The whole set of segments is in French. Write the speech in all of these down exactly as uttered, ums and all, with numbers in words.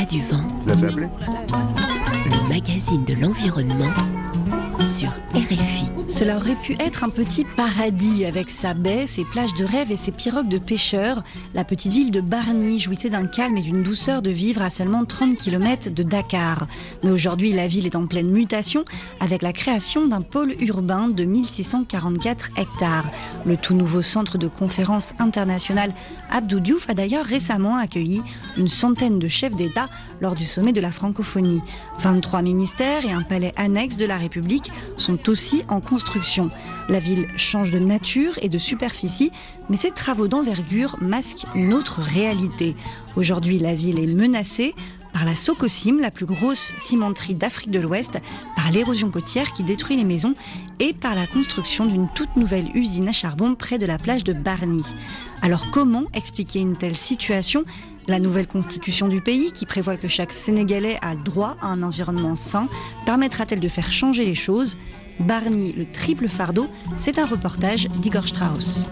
voix du vent. Vous l'avez appelé ? Le magazine de l'environnement sur R F I. Cela aurait pu être un petit paradis avec sa baie, ses plages de rêve et ses pirogues de pêcheurs. La petite ville de Bargny jouissait d'un calme et d'une douceur de vivre à seulement trente kilomètres de Dakar. Mais aujourd'hui, la ville est en pleine mutation avec la création d'un pôle urbain de mille six cent quarante-quatre hectares. Le tout nouveau centre de conférence international Abdou Diouf a d'ailleurs récemment accueilli une centaine de chefs d'État lors du sommet de la francophonie. vingt-trois ministères et un palais annexe de la République sont aussi en construction. La ville change de nature et de superficie, mais ces travaux d'envergure masquent une autre réalité. Aujourd'hui, la ville est menacée par la Sococim, la plus grosse cimenterie d'Afrique de l'Ouest, par l'érosion côtière qui détruit les maisons et par la construction d'une toute nouvelle usine à charbon près de la plage de Bargny. Alors comment expliquer une telle situation ? La nouvelle constitution du pays, qui prévoit que chaque Sénégalais a droit à un environnement sain, permettra-t-elle de faire changer les choses ? Bargny, le triple fardeau, c'est un reportage d'Igor Strauss.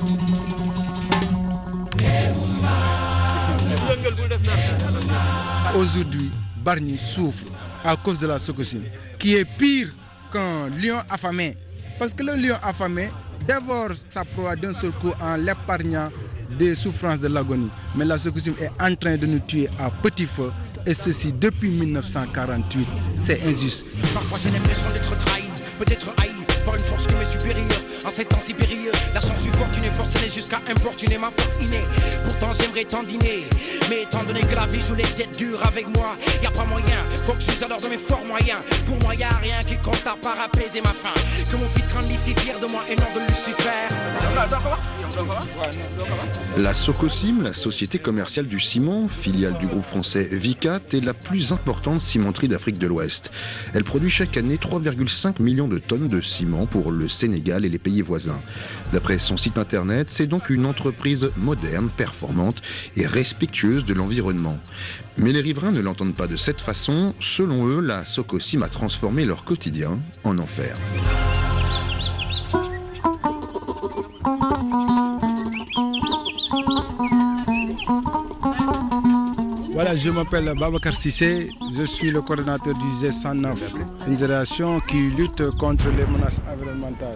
Aujourd'hui, Bargny souffre à cause de la Sococim, qui est pire qu'un lion affamé. Parce que le lion affamé dévore sa proie d'un seul coup en l'épargnant des souffrances de l'agonie. Mais la Sococim est en train de nous tuer à petit feu, et ceci depuis mille neuf cent quarante-huit. C'est injuste. Parfois j'ai l'impression d'être trahi, peut-être haï par une force qui m'est supérieure. En ces temps si périlleux, la chance fut fortunée, forcenée jusqu'à importuner ma force innée. Pourtant j'aimerais t'en dîner, mais étant donné que la vie joue les têtes dures avec moi, y a pas moyen, faut que je suis à l'heure de mes forts moyens. Pour moi y a rien qui compte à part apaiser ma faim. Que mon fils grandisse si fier de moi et non de Lucifer. La Sococim, la société commerciale du ciment, filiale du groupe français Vicat, est la plus importante cimenterie d'Afrique de l'Ouest. Elle produit chaque année trois virgule cinq millions de tonnes de ciment pour le Sénégal et les pays voisins. D'après son site internet, c'est donc une entreprise moderne, performante et respectueuse de l'environnement. Mais les riverains ne l'entendent pas de cette façon. Selon eux, la Sococim a transformé leur quotidien en enfer. Voilà, je m'appelle Babacar Sissé, je suis le coordonnateur du Z cent neuf, une génération qui lutte contre les menaces environnementales.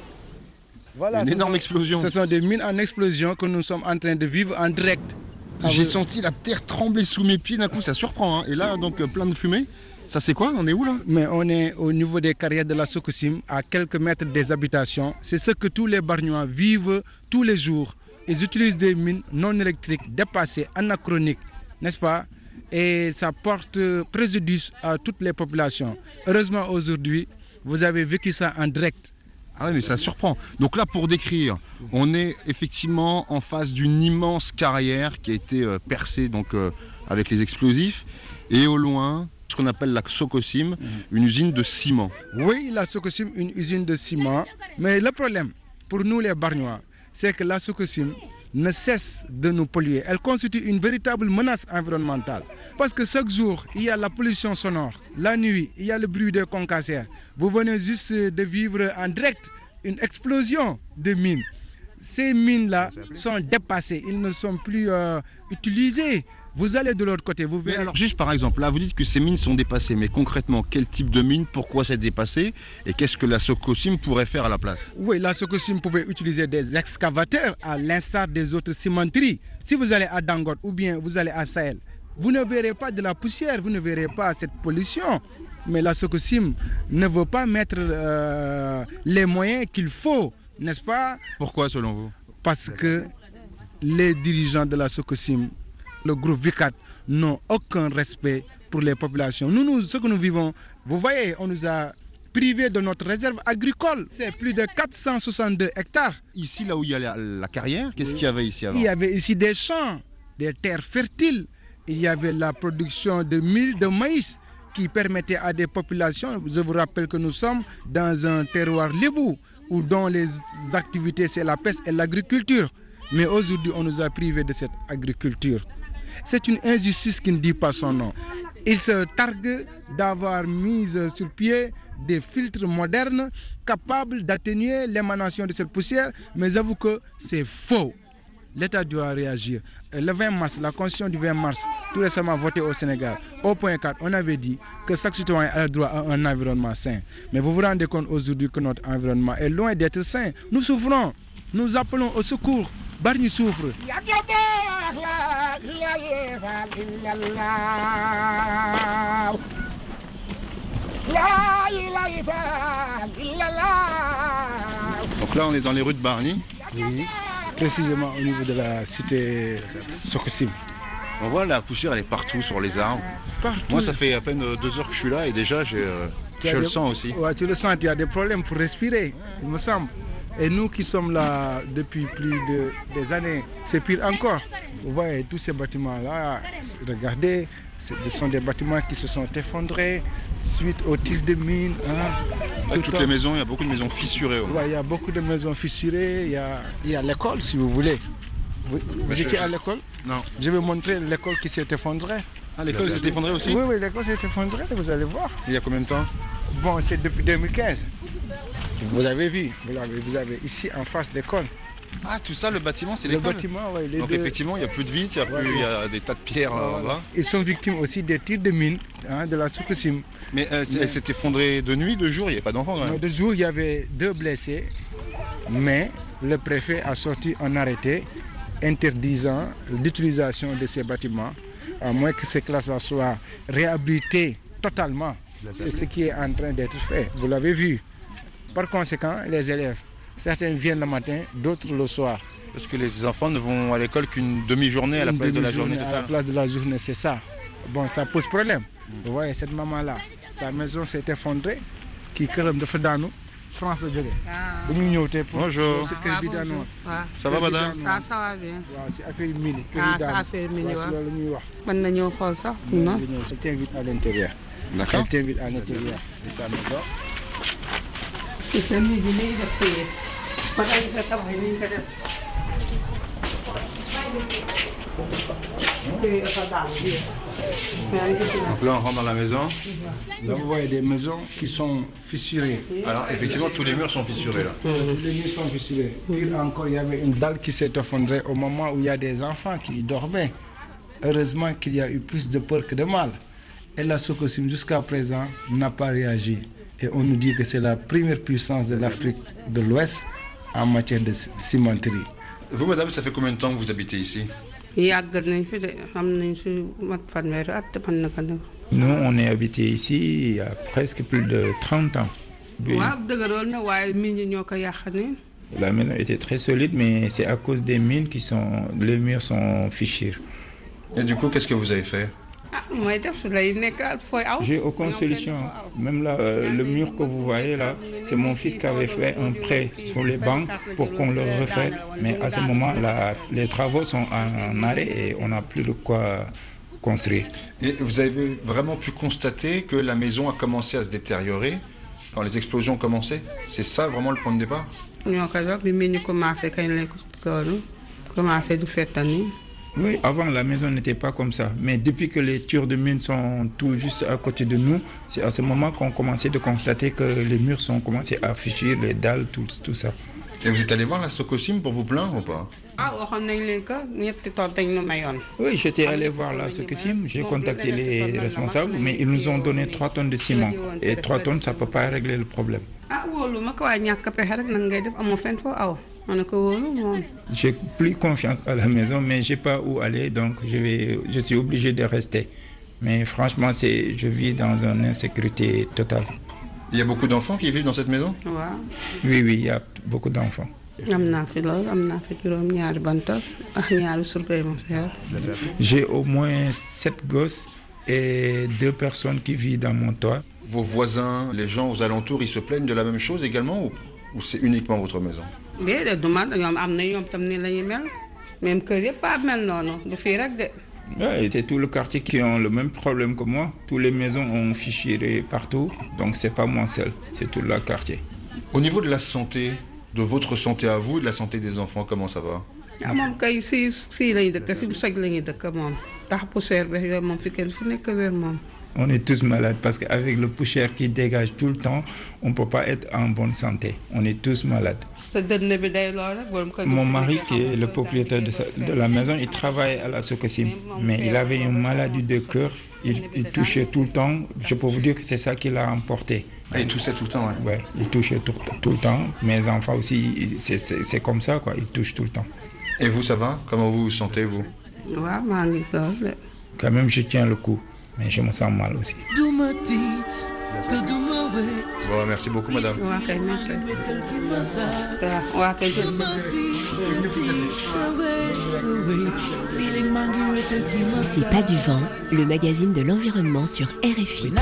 Voilà, une énorme explosion. Ce sont des mines en explosion que nous sommes en train de vivre en direct. J'ai senti la terre trembler sous mes pieds, d'un coup ça surprend. Hein. Et là, donc plein de fumée. Ça c'est quoi? On est où là? Mais on est au niveau des carrières de la Sococim, à quelques mètres des habitations. C'est ce que tous les Bargnois vivent tous les jours. Ils utilisent des mines non électriques, dépassées, anachroniques, n'est-ce pas? Et ça porte préjudice à toutes les populations. Heureusement aujourd'hui, vous avez vécu ça en direct. Ah oui, mais ça surprend. Donc là, pour décrire, on est effectivement en face d'une immense carrière qui a été euh, percée donc, euh, avec les explosifs. Et au loin, ce qu'on appelle la Sococim, mmh. une usine de ciment. Oui, la Sococim, une usine de ciment. Mais le problème, pour nous les Bargnois, c'est que la Sococim ne cesse de nous polluer. Elle constitue une véritable menace environnementale. Parce que chaque jour, il y a la pollution sonore. La nuit, il y a le bruit des concasseurs. Vous venez juste de vivre en direct une explosion de mines. Ces mines-là sont dépassées. Ils ne sont plus euh, utilisés. Vous allez de l'autre côté, vous verrez. Alors juste par exemple, là vous dites que ces mines sont dépassées, mais concrètement, quel type de mine, pourquoi c'est dépassé et qu'est-ce que la Sococim pourrait faire à la place? Oui, la Sococim pouvait utiliser des excavateurs à l'instar des autres cimenteries. Si vous allez à Dangote ou bien vous allez à Sahel, vous ne verrez pas de la poussière, vous ne verrez pas cette pollution. Mais la Sococim ne veut pas mettre euh, les moyens qu'il faut, n'est-ce pas? Pourquoi selon vous? Parce que les dirigeants de la Sococim, le groupe Vicat, n'ont aucun respect pour les populations. Nous, nous, ce que nous vivons, vous voyez, on nous a privés de notre réserve agricole. C'est plus de quatre cent soixante-deux hectares. Ici, là où il y a la, la carrière, qu'est-ce qu'il y avait ici avant? Il y avait ici des champs, des terres fertiles. Il y avait la production de mil, de maïs qui permettait à des populations, je vous rappelle que nous sommes dans un terroir lébou, où dont les activités c'est la pêche et l'agriculture. Mais aujourd'hui, on nous a privés de cette agriculture. C'est une injustice qui ne dit pas son nom. Il se targue d'avoir mis sur pied des filtres modernes capables d'atténuer l'émanation de cette poussière, mais j'avoue que c'est faux. l'État doit réagir. Le vingt mars, la constitution du vingt mars, tout récemment votée au Sénégal, au point quatre, on avait dit que chaque citoyen a le droit à un environnement sain. Mais vous vous rendez compte aujourd'hui que notre environnement est loin d'être sain. Nous souffrons, nous appelons au secours. Bargny souffre. Donc là, on est dans les rues de Bargny. Oui, précisément au niveau de la cité Sococim. On voit la poussière, elle est partout sur les arbres. Partout. Moi, ça fait à peine deux heures que je suis là et déjà, j'ai, euh, je des... le sens aussi. Ouais, tu le sens, tu as des problèmes pour respirer, il me semble. Et nous qui sommes là depuis plus de des années, c'est pire encore. Vous voyez tous ces bâtiments-là, regardez, ce sont des bâtiments qui se sont effondrés suite aux tirs de mines. Hein, Toutes temps. Les maisons, il y a beaucoup de maisons fissurées. Ouais. Ouais, il y a beaucoup de maisons fissurées, il y a, il y a l'école si vous voulez. Vous, vous étiez je... à l'école? Non. Je vais montrer l'école qui s'est effondrée. Ah, l'école s'est effondrée aussi? Oui, oui, l'école s'est effondrée, vous allez voir. Il y a combien de temps? Bon, c'est depuis deux mille quinze. Vous avez vu, vous avez, vous avez ici en face l'école. Ah, tout ça, le bâtiment, c'est l'école. Le bâtiment, oui. Donc deux... effectivement, il n'y a plus de vitres, il y, ouais, y a des tas de pierres là-bas. Voilà. Ils sont victimes aussi des tirs de mines hein, de la Sococim. Mais euh, mais... elle s'est effondrée de nuit, de jour, il n'y avait pas d'enfants quand même. De jour, il y avait deux blessés, mais le préfet a sorti un arrêté interdisant l'utilisation de ces bâtiments, à moins que ces classes-là soient réhabilitées totalement. C'est ce qui est en train d'être fait, vous l'avez vu. Par conséquent, les élèves, certains viennent le matin, d'autres le soir. Parce que les enfants ne vont à l'école qu'une demi-journée à la place de la journée totale. À la place de la journée, c'est ça. Bon, ça pose problème. Vous voyez, cette maman-là, sa maison s'est effondrée, qui est de Fedano, France de Djolé. Bonjour. Ça va, madame? Ah, ça va bien. C'est affaire mine. Ah, c'est affaire mine. Je t'invite à l'intérieur. D'accord. Je t'invite à l'intérieur de sa maison. Donc là, on rentre dans la maison. Là, vous voyez des maisons qui sont fissurées. Alors, effectivement, tous les murs sont fissurés là. Tous les murs sont fissurés. Puis encore, il y avait une dalle qui s'est effondrée au moment où il y a des enfants qui dormaient. Heureusement qu'il y a eu plus de peur que de mal. Et la Sococim, jusqu'à présent, n'a pas réagi. Et on nous dit que c'est la première puissance de l'Afrique de l'Ouest en matière de cimenterie. Vous, madame, ça fait combien de temps que vous habitez ici? Nous, on est habité ici il y a presque plus de trente ans. Oui. La maison était très solide, mais c'est à cause des mines que les murs sont fichus. Et du coup, qu'est-ce que vous avez fait? J'ai aucune solution. Même là, euh, le mur que vous voyez là, c'est mon fils qui avait fait un prêt sur les banques pour qu'on le refasse. Mais à ce moment, là, les travaux sont en arrêt et on n'a plus de quoi construire. Et vous avez vraiment pu constater que la maison a commencé à se détériorer quand les explosions ont commencé? C'est ça vraiment le point de départ? Oui, avant la maison n'était pas comme ça. Mais depuis que les tirs de mines sont tout juste à côté de nous, c'est à ce moment qu'on commençait de constater que les murs sont commencés à afficher, les dalles, tout, tout ça. Et vous êtes allé voir la Sococim pour vous plaindre ou pas? Oui, j'étais allé voir la Sococim, j'ai contacté les responsables, mais ils nous ont donné trois tonnes de ciment. Et trois tonnes, ça ne peut pas régler le problème. J'ai plus confiance à la maison, mais je n'ai pas où aller, donc je, vais, je suis obligé de rester. Mais franchement, c'est, je vis dans une insécurité totale. Il y a beaucoup d'enfants qui vivent dans cette maison? Oui, oui, il y a beaucoup d'enfants. J'ai au moins sept gosses et deux personnes qui vivent dans mon toit. Vos voisins, les gens aux alentours, ils se plaignent de la même chose également ou, ou c'est uniquement votre maison? Ouais, c'est tout le quartier qui a le même problème que moi. Toutes les maisons ont fichiré partout, donc c'est pas moi seul, c'est tout le quartier. Au niveau de la santé, de votre santé à vous et de la santé des enfants, comment ça va? On est tous malades parce qu'avec le poussière qui dégage tout le temps, on ne peut pas être en bonne santé. On est tous malades. Mon mari, qui est le propriétaire de, sa, de la maison, il travaille à la Sococim, mais il avait une maladie de cœur. Il, il touchait tout le temps. Je peux vous dire que c'est ça qui l'a emporté. Ah, il toussait tout le temps, oui. Ouais, il touchait tout, tout le temps. Mes enfants aussi, c'est, c'est, c'est comme ça, quoi. Ils touchent tout le temps. Et vous, ça va? Comment vous vous sentez, vous? Quand même, je tiens le coup, mais je me sens mal aussi. Bon, merci beaucoup, madame. C'est Pas du vent, le magazine de l'environnement sur R F I.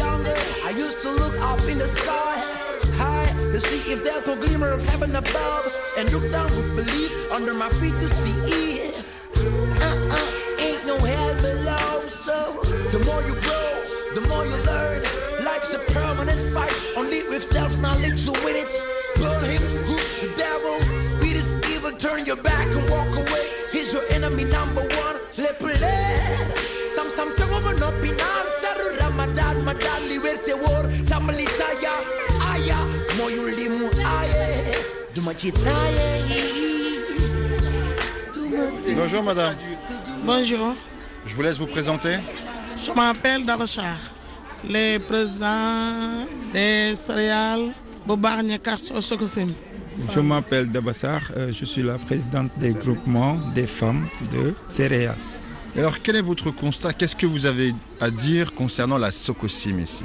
Life's a permanent fight, only with self-knowledge to win it. Burn him, who the devil, beat this evil, turn your back and walk away. He's your enemy number one, le play. Sam sam tango up in answer, Ramadan, Madan, liberté war, Tamalitaya, Aya, Moyulimu, Aye, Dumachitaye. Bonjour, madame. Bonjour. Je vous laisse vous présenter. Je m'appelle Dabachar, le président des céréales Bobargne Castro Sococim. Je m'appelle Dabassar, euh, je suis la présidente des groupements des femmes de céréales. Alors, quel est votre constat? Qu'est-ce que vous avez à dire concernant la Sococim ici?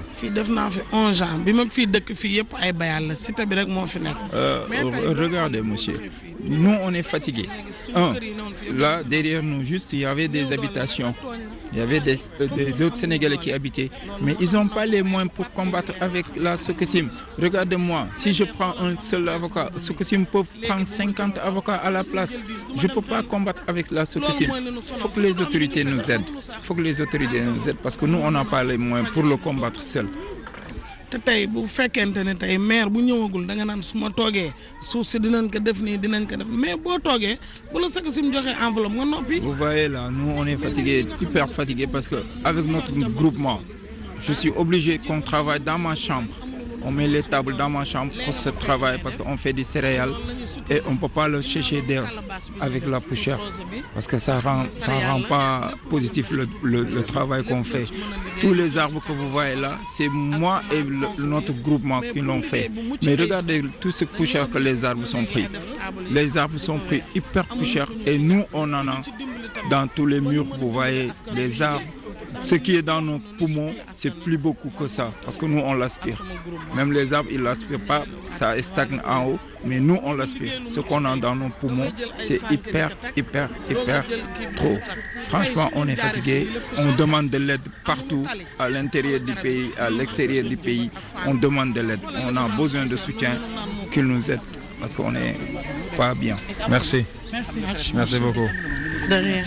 euh, Regardez, monsieur, nous on est fatigués. Un, là derrière nous, juste il y avait des habitations. Il y avait des, des autres Sénégalais qui habitaient, mais ils n'ont pas les moyens pour combattre avec la Sococim. Regardez-moi, si je prends un seul avocat, Sococim peut prendre cinquante avocats à la place. Je ne peux pas combattre avec la Sococim. Il faut que les autorités nous aident. Il faut que les autorités nous aident parce que nous, on n'a pas les moyens pour le combattre seul. te tey bu fekkente ne tey maire bu ñëwagul da nga naan su ma toogee suuf si dinañ ko def nii dinañ ko def mais boo toogee bu la Sococim joxee enveloppe nga noppi. Vous voyez là, nous on est fatigués, hyper fatigués parce que avec notre groupement, je suis obligé qu'on travaille dans ma chambre. On met les tables dans ma chambre pour ce travail parce qu'on fait des céréales et on ne peut pas le chercher d'air avec la poussière parce que ça rend, ça rend pas positif le, le, le travail qu'on fait. Tous les arbres que vous voyez là, c'est moi et le, notre groupement qui l'ont fait. Mais regardez tout ce poussière que les arbres sont pris. Les arbres sont pris hyper poussière et nous on en a dans tous les murs, vous voyez les arbres. Ce qui est dans nos poumons, c'est plus beaucoup que ça, parce que nous, on l'aspire. Même les arbres, ils ne l'aspirent pas, ça stagne en haut, mais nous, on l'aspire. Ce qu'on a dans nos poumons, c'est hyper, hyper, hyper trop. Franchement, on est fatigué, on demande de l'aide partout, à l'intérieur du pays, à l'extérieur du pays, on demande de l'aide. On a besoin de soutien, qu'ils nous aident, parce qu'on n'est pas bien. Merci. Merci. Merci beaucoup. De rien.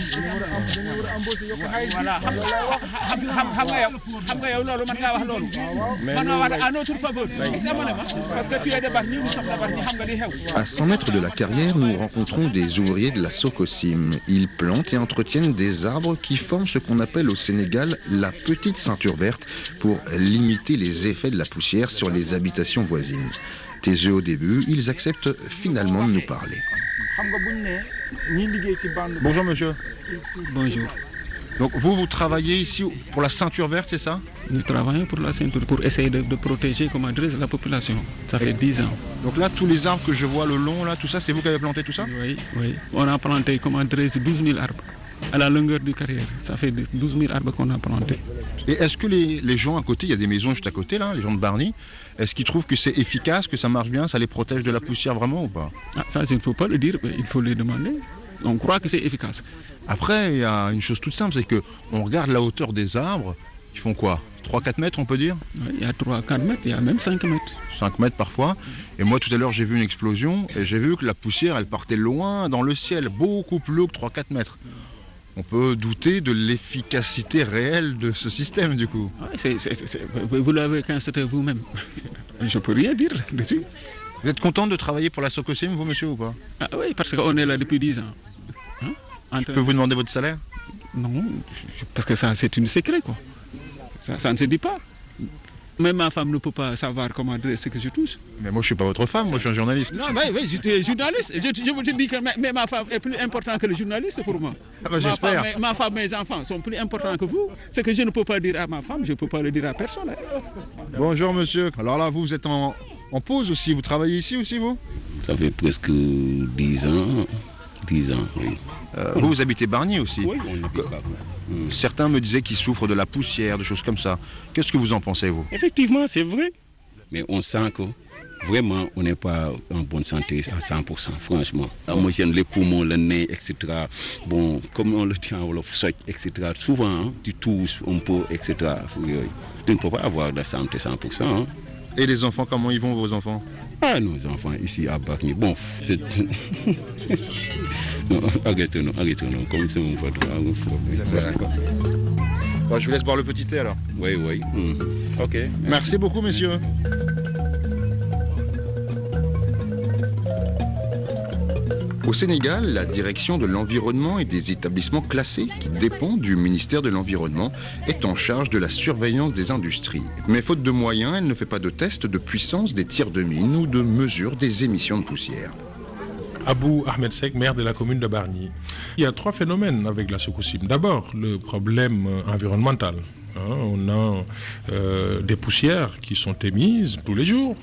À cent mètres de la carrière, nous rencontrons des ouvriers de la Sococim. Ils plantent et entretiennent des arbres qui forment ce qu'on appelle au Sénégal la petite ceinture verte pour limiter les effets de la poussière sur les habitations voisines. Taiseux au début, ils acceptent finalement de nous parler. Bonjour monsieur. Bonjour. Donc vous, vous travaillez ici pour la ceinture verte, c'est ça? Nous travaillons pour la ceinture, pour essayer de, de protéger comment dire, la population. Ça fait dix ans. Donc là, tous les arbres que je vois le long, là, tout ça, c'est vous qui avez planté tout ça? Oui, oui. On a planté comment dire, douze mille arbres à la longueur du carrière. Ça fait douze mille arbres qu'on a plantés. Et est-ce que les, les gens à côté, il y a des maisons juste à côté, là, les gens de Bargny, est-ce qu'ils trouvent que c'est efficace, que ça marche bien, ça les protège de la poussière vraiment ou pas? Ah, ça, je ne peux pas le dire, mais il faut les demander. On croit que c'est efficace. Après, il y a une chose toute simple, c'est qu'on regarde la hauteur des arbres, ils font quoi? trois à quatre mètres, on peut dire? Il y a trois à quatre mètres, il y a même cinq mètres. cinq mètres parfois. Et moi, tout à l'heure, j'ai vu une explosion et j'ai vu que la poussière, elle partait loin dans le ciel, beaucoup plus haut que trois à quatre mètres. On peut douter de l'efficacité réelle de ce système, du coup. Ah, c'est, c'est, c'est, vous l'avez constaté vous-même. Je ne peux rien dire dessus. Vous êtes content de travailler pour la Sococim, vous, monsieur, ou pas? Ah oui, parce qu'on est là depuis dix ans. Hein? Je peux vous demander votre salaire? Non, parce que ça, c'est un secret, quoi. Ça, ça ne se dit pas. Même ma femme ne peut pas savoir comment dire ce que je touche. Mais moi, je ne suis pas votre femme, moi, je suis un journaliste. Non, mais oui, je suis journaliste. Je, je vous dis que ma, mais ma femme est plus importante que le journaliste pour moi. Ah bah, j'espère. Ma femme, ma femme et mes enfants sont plus importants que vous. Ce que je ne peux pas dire à ma femme, je ne peux pas le dire à personne. Bonjour, monsieur. Alors là, vous, vous êtes en, en pause aussi. Vous travaillez ici aussi, vous? Ça fait presque dix ans. dix ans, oui. Euh, vous, vous habitez Bargny aussi? Oui, on habite Bargny. Mmh. Certains me disaient qu'ils souffrent de la poussière, de choses comme ça. Qu'est-ce que vous en pensez, vous? Effectivement, c'est vrai. Mais on sent que vraiment, on n'est pas en bonne santé à cent pour cent, franchement. Moi, j'aime les poumons, le nez, et cetera. Bon, comme on le dit en wolof, soc, et cetera. Souvent, hein, tu tousses un peu, et cetera. Tu ne peux pas avoir de santé cent pour cent. Hein. Et les enfants, comment ils vont, vos enfants? Ah, nos enfants ici à Bargny, bon, c'est... non, arrêtez-nous, arrêtez-nous, comme c'est mon photo. D'accord. Bon, je vous laisse boire le petit thé alors. Oui, oui. Mmh. Ok. Merci, Merci beaucoup, messieurs. Au Sénégal, la direction de l'environnement et des établissements classés, qui dépend du ministère de l'Environnement, est en charge de la surveillance des industries. Mais faute de moyens, elle ne fait pas de tests de puissance des tirs de mine ou de mesure des émissions de poussière. Abou Ahmed Sek, maire de la commune de Bargny. Il y a trois phénomènes avec la Sococim. D'abord, le problème environnemental. Hein, on a euh, des poussières qui sont émises tous les jours.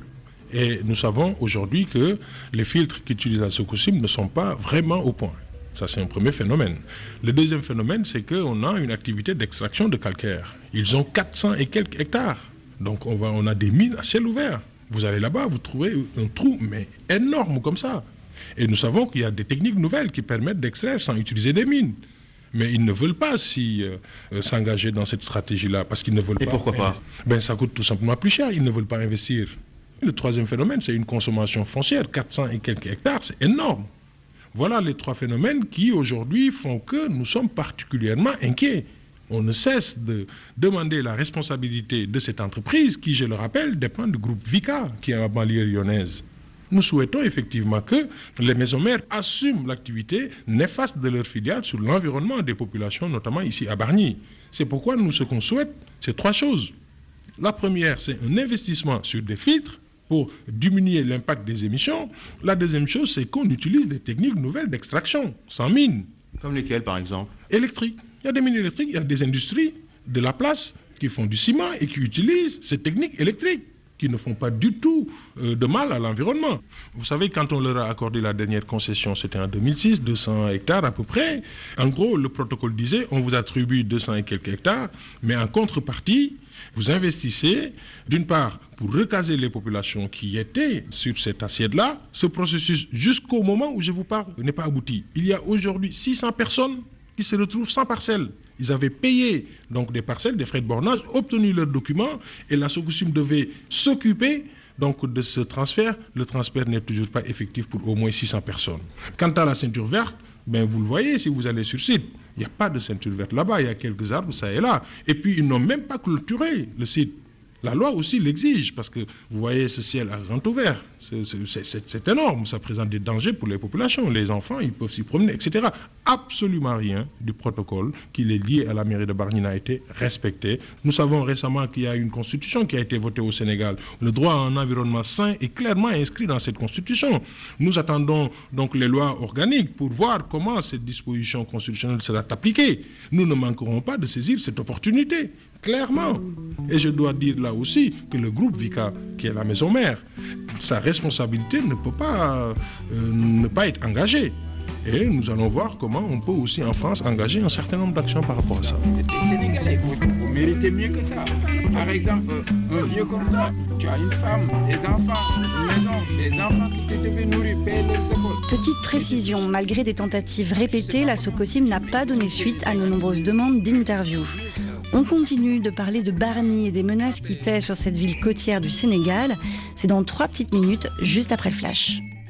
Et nous savons aujourd'hui que les filtres qu'utilise la Sococim ne sont pas vraiment au point. Ça, c'est un premier phénomène. Le deuxième phénomène, c'est qu'on a une activité d'extraction de calcaire. Ils ont quatre cents et quelques hectares. Donc, on, va, on a des mines à ciel ouvert. Vous allez là-bas, vous trouvez un trou, mais énorme comme ça. Et nous savons qu'il y a des techniques nouvelles qui permettent d'extraire sans utiliser des mines. Mais ils ne veulent pas si, euh, s'engager dans cette stratégie-là parce qu'ils ne veulent et pas... Et pourquoi pas? Ben, ça coûte tout simplement plus cher. Ils ne veulent pas investir. Le troisième phénomène, c'est une consommation foncière. quatre cents et quelques hectares, c'est énorme. Voilà les trois phénomènes qui, aujourd'hui, font que nous sommes particulièrement inquiets. On ne cesse de demander la responsabilité de cette entreprise qui, je le rappelle, dépend du groupe Vicat, qui est en banlieue lyonnaise. Nous souhaitons effectivement que les maisons mères assument l'activité néfaste de leurs filiales sur l'environnement des populations, notamment ici à Bargny. C'est pourquoi nous, ce qu'on souhaite, c'est trois choses. La première, c'est un investissement sur des filtres pour diminuer l'impact des émissions. La deuxième chose, c'est qu'on utilise des techniques nouvelles d'extraction, sans mine. Comme lesquelles, par exemple? Électriques. Il y a des mines électriques, il y a des industries de la place qui font du ciment et qui utilisent ces techniques électriques, qui ne font pas du tout euh, de mal à l'environnement. Vous savez, quand on leur a accordé la dernière concession, c'était en deux mille six, deux cents hectares à peu près. En gros, le protocole disait, on vous attribue deux cents et quelques hectares, mais en contrepartie, vous investissez, d'une part, pour recaser les populations qui étaient sur cette assiette-là. Ce processus, jusqu'au moment où je vous parle, n'est pas abouti. Il y a aujourd'hui six cents personnes qui se retrouvent sans parcelles. Ils avaient payé donc des parcelles, des frais de bornage, obtenu leurs documents, et la Sococim devait s'occuper donc de ce transfert. Le transfert n'est toujours pas effectif pour au moins six cents personnes. Quant à la ceinture verte, ben vous le voyez si vous allez sur site. Il n'y a pas de ceinture verte là-bas, il y a quelques arbres, ça et là. Et puis, ils n'ont même pas clôturé le site. La loi aussi l'exige, parce que vous voyez ce ciel à grand ouvert. C'est énorme, ça présente des dangers pour les populations. Les enfants, ils peuvent s'y promener, et cetera. Absolument rien du protocole qui est lié à la mairie de Bargny n'a été respecté. Nous savons récemment qu'il y a une constitution qui a été votée au Sénégal. Le droit à un environnement sain est clairement inscrit dans cette constitution. Nous attendons donc les lois organiques pour voir comment cette disposition constitutionnelle sera appliquée. Nous ne manquerons pas de saisir cette opportunité. Clairement. Et je dois dire là aussi que le groupe Vicat, qui est la maison mère, sa responsabilité ne peut pas euh, ne pas être engagée. Et nous allons voir comment on peut aussi en France engager un certain nombre d'actions par rapport à ça. Vous êtes des Sénégalais, vous, vous méritez mieux que ça. Par exemple, un vieux comme toi, tu as une femme, des enfants, une maison, des enfants qui te devaient nourrir, payer leurs écoles. Petite précision, malgré des tentatives répétées, la Sococim n'a pas donné suite à nos nombreuses demandes d'interview. On continue de parler de Bargny et des menaces qui pèsent sur cette ville côtière du Sénégal. C'est dans trois petites minutes, juste après le flash.